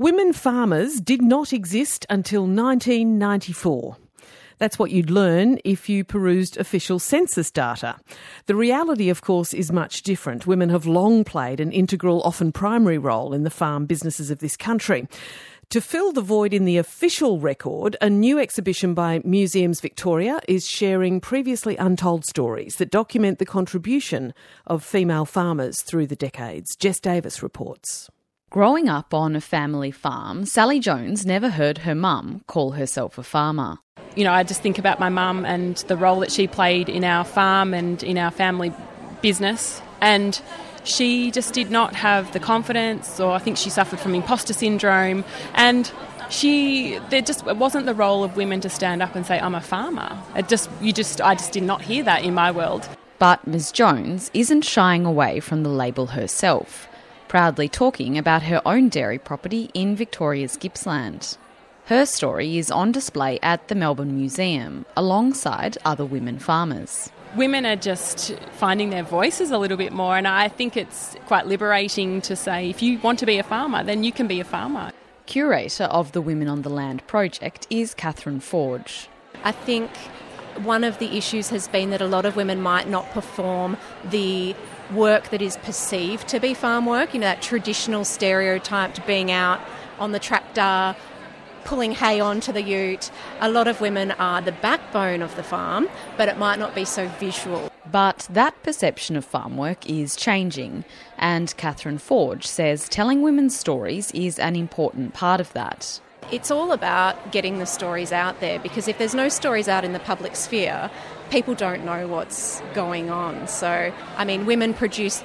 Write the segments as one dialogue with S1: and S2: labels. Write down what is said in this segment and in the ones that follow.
S1: Women farmers did not exist until 1994. That's what you'd learn if you perused official census data. The reality, of course, is much different. Women have long played an integral, often primary role in the farm businesses of this country. To fill the void in the official record, a new exhibition by Museums Victoria is sharing previously untold stories that document the contribution of female farmers through the decades. Jess Davis reports.
S2: Growing up on a family farm, Sally Jones never heard her mum call herself a farmer.
S3: You know, I just think about my mum and the role that she played in our farm and in our family business. And she just did not have the confidence, or I think she suffered from imposter syndrome. And it wasn't the role of women to stand up and say, I'm a farmer. I just did not hear that in my world.
S2: But Ms Jones isn't shying away from the label herself, proudly talking about her own dairy property in Victoria's Gippsland. Her story is on display at the Melbourne Museum, alongside other women farmers.
S3: Women are just finding their voices a little bit more, and I think it's quite liberating to say, if you want to be a farmer, then you can be a farmer.
S2: Curator of the Women on the Land project is Catherine Forge.
S4: I think one of the issues has been that a lot of women might not perform the work that is perceived to be farm work, that traditional stereotyped being out on the tractor, pulling hay onto the ute. A lot of women are the backbone of the farm, but it might not be so visual.
S2: But that perception of farm work is changing, and Catherine Forge says telling women's stories is an important part of that.
S4: It's all about getting the stories out there, because if there's no stories out in the public sphere, people don't know what's going on. So, women produce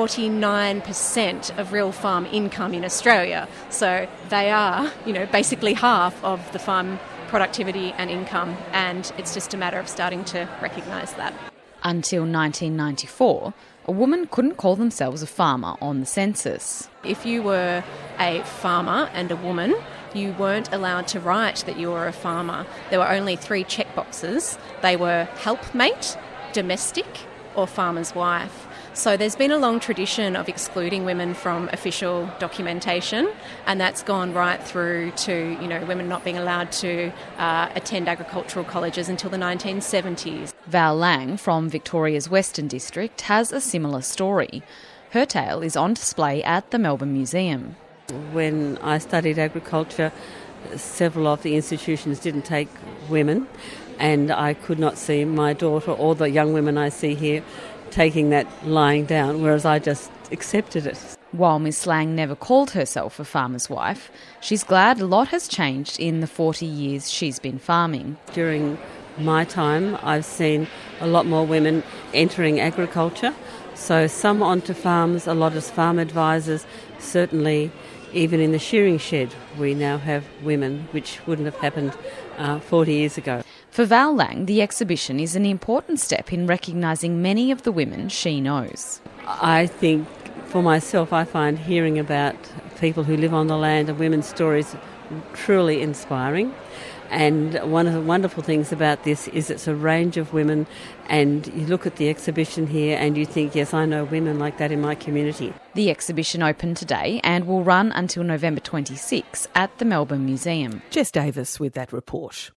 S4: 49% of real farm income in Australia. So they are, basically half of the farm productivity and income, and it's just a matter of starting to recognise that.
S2: Until 1994, a woman couldn't call themselves a farmer on the census.
S4: If you were a farmer and a woman, you weren't allowed to write that you were a farmer. There were only 3 checkboxes. They were helpmate, domestic, or farmer's wife. So there's been a long tradition of excluding women from official documentation, and that's gone right through to, women not being allowed to attend agricultural colleges until the 1970s.
S2: Val Lang from Victoria's Western District has a similar story. Her tale is on display at the Melbourne Museum.
S5: When I studied agriculture, several of the institutions didn't take women, and I could not see my daughter or the young women I see here taking that lying down, whereas I just accepted it.
S2: While Ms Lang never called herself a farmer's wife, she's glad a lot has changed in the 40 years she's been farming.
S5: During my time, I've seen a lot more women entering agriculture, so some onto farms, a lot as farm advisors. Certainly, even in the shearing shed, we now have women, which wouldn't have happened 40 years ago.
S2: For Val Lang, the exhibition is an important step in recognising many of the women she knows.
S5: I think, for myself, I find hearing about people who live on the land and women's stories truly inspiring. And one of the wonderful things about this is it's a range of women, and you look at the exhibition here and you think, yes, I know women like that in my community.
S2: The exhibition opened today and will run until November 26 at the Melbourne Museum.
S1: Jess Davis with that report.